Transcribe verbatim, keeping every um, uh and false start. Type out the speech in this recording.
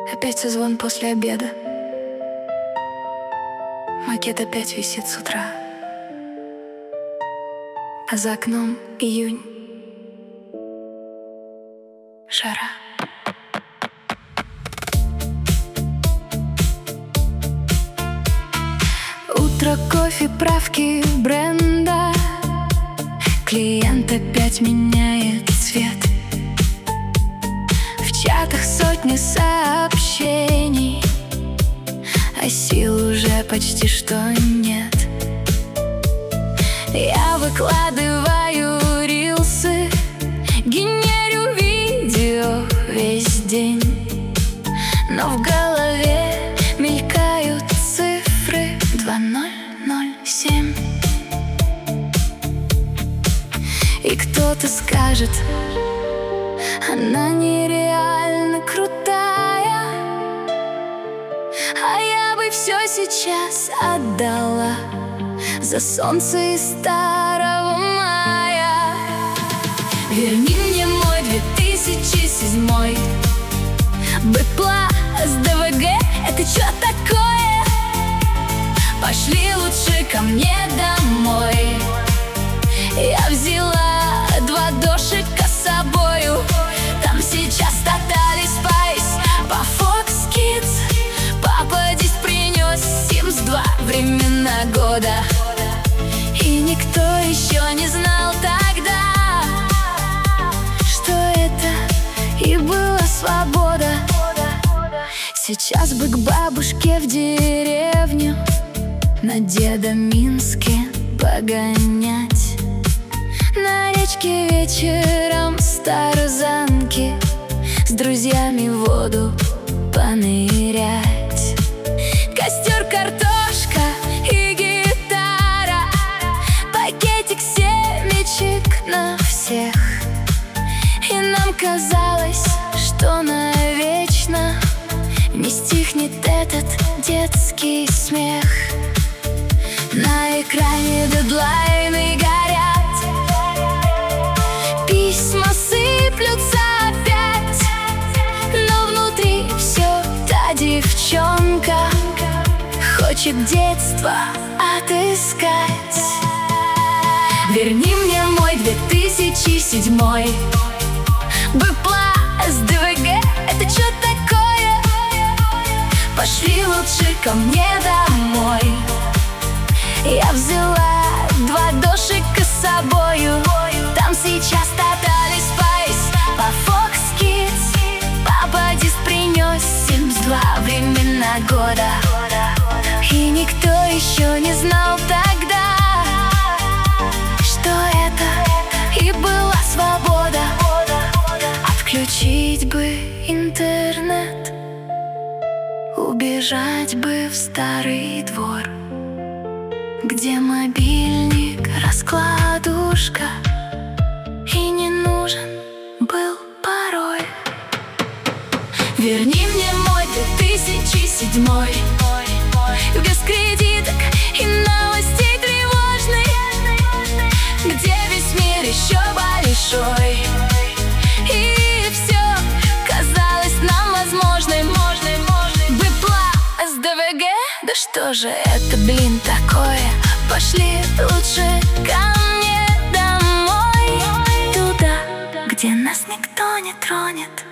Опять созвон после обеда. Макет опять висит с утра, а за окном июнь. Жара. Утро, кофе, правки бренда. Клиент опять меняет цвет. В чатах сотни сообщений, а сил уже почти что нет. Я выкладываю рилсы, генерю видео весь день, но в голове мелькают цифры два ноль ноль семь. И кто-то скажет: она нереально крутая, а я бы все сейчас отдала за солнце из старого мая. Верни мне мой две тысячи седьмой. Бэпла с ДВГ, это чё такое? Пошли лучше ко мне домой. Я взяла два дошика с собою. Там сейчас Тотали Спайс по Fox Kids. Папа здесь принес Симс два времена года. И никто еще не знал тогда, что это и была свобода. Сейчас бы к бабушке в деревню, на Деда Минске погонять, на речке вечером с тарзанки с друзьями в воду понырять. Костер, картошка и гитара, пакетик семечек на всех. И нам казалось, что навечно не стихнет этот детский смех. На экране дедлайны горят, письма сыплются опять, но внутри все та девчонка хочет детство отыскать. Верни мне мой две тысячи седьмой. Бэпла с ДВГ, это чё такое? Пошли лучше ко мне домой. Я взяла два дошика с собою. Там сейчас Тотали Спайс по Fox Kids. Папа здесь принес Симс два времена года. И никто еще не знал тогда, что это и была свобода. Отключить бы интернет, убежать бы в старый двор, где мобильник, раскладушка, и не нужен был пароль. Верни мне мой две тысячи седьмой. Без кредиток и новостей тревожных, где весь мир еще большой, и все казалось нам возможным. Бэпла с ДВГ, да что же это, блин, такое? Пошли лучше ко мне домой, туда, где нас никто не тронет.